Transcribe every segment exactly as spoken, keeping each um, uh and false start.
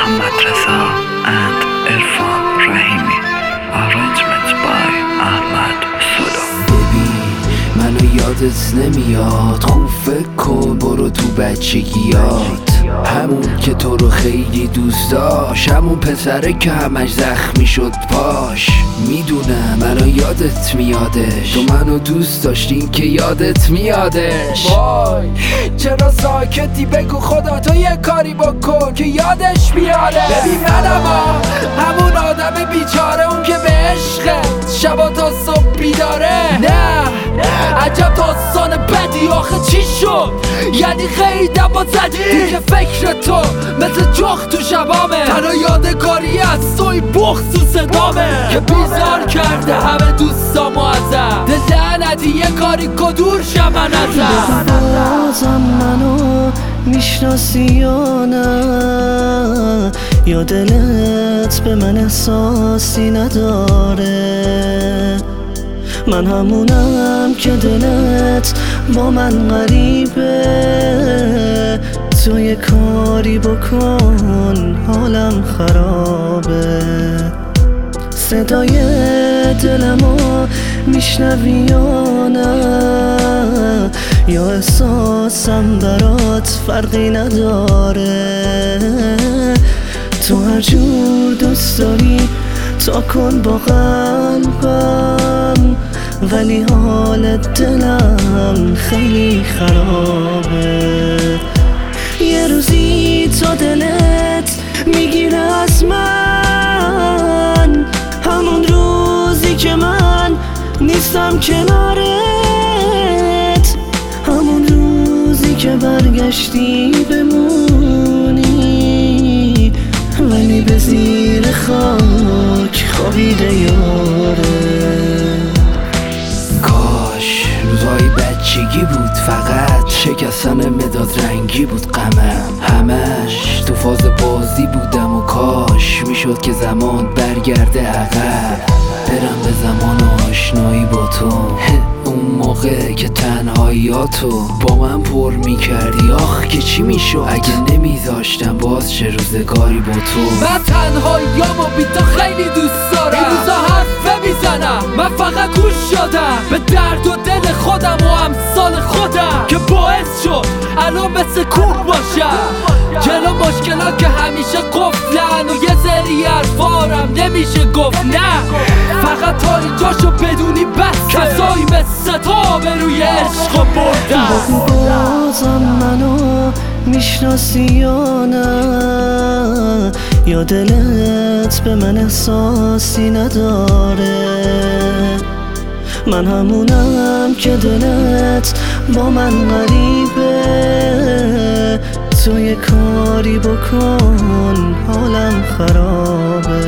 Mohammad Reza and Irfan Rahimi. Arrangement by Ahmad Suda. منو یادت نمیاد، خوب فکر کن، برو تو بچگیات. همون که تو رو خیلی دوست داشت، همون پسره که همش زخمی شد پاش. میدونم منو یادت میادش، تو منو دوست داشتین که یادت میادش. وای چرا ساکتی؟ بگو خدا تو یه کاری بکن که یادش بیاره. ببین منم همون آدم بیچاره، اون که به عشقت شبا تا صبح بیداره. نه عجب داستان بدی، آخه چی شد؟ یعنی خیلی دبا زدی که فکر تو مثل جخت تو شبامه. تنها یادگاری از توی بغض و صدامه که بیزار کرده همه دوستامو ازم. دل لعنتی یه کاری کدور شم من ازم. بازم منو میشناسی یا نه؟ یا دلت به من احساسی نداره؟ من همونم که دلت با من غریبه. تو یه کاری بکن حالم خرابه. صدای دلمو میشنوی یا نه؟ یا احساسم برات فرقی نداره؟ تو هر جور دوست داری تا کن با قلبم، ولی حال دلم خیلی خرابه. یه روزی تا دلت میگیره از من، همون روزی که من نیستم کنارت، همون روزی که برگشتی بمونی ولی به زیر خاک خوابیده یاره. کاش روزای بچگی بود، فقط شکستن مداد رنگی بود غمم. همش تو فاز بازی بودم و کاش میشد که زمان برگرده عقب، برم به زمان آشنایی با تو. اون موقع که تنهاییاتو با من پر میکردی، آخ که چی میشد اگه نمیذاشتم باز چه روزگاری با تو. من تنهاییامو بی تو خیلی دوست دارم. این روزا حرفه میزنم، من فقط گوش شدم به درد و دل خودم و امثال خودم که باعث شد الان مثل کوه باشم جلو مشکلات که همیشه قفلن و یه سری حرفارم نمیشه گفت نه. فقط تا اینجاشو بدونی بس کسایی مثل تو به روی عشق بردن. بازم منو میشناسی یا نه؟ یا دلت به من احساسی نداره؟ من همونم که دلت با من غریبه. تو یه کاری بکن حالم خرابه.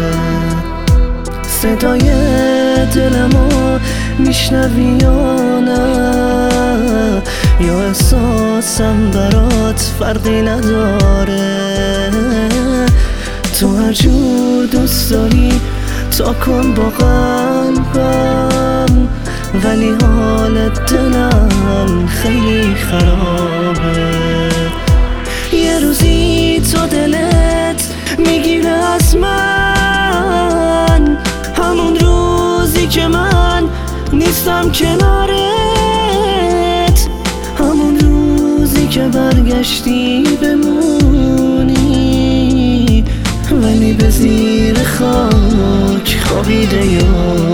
صدای دلمو میشنوی یا نه؟ یا احساسم برات فرقی نداره؟ تو هر جور دوست داری تا کن با قلبم، ولی حال دلم خیلی خرابه. یه روزی تو دلت میگیره از من، همون روزی که من نیستم کنارت، همون روزی که برگشتی بمونی ولی به زیر خاک خوابیده یا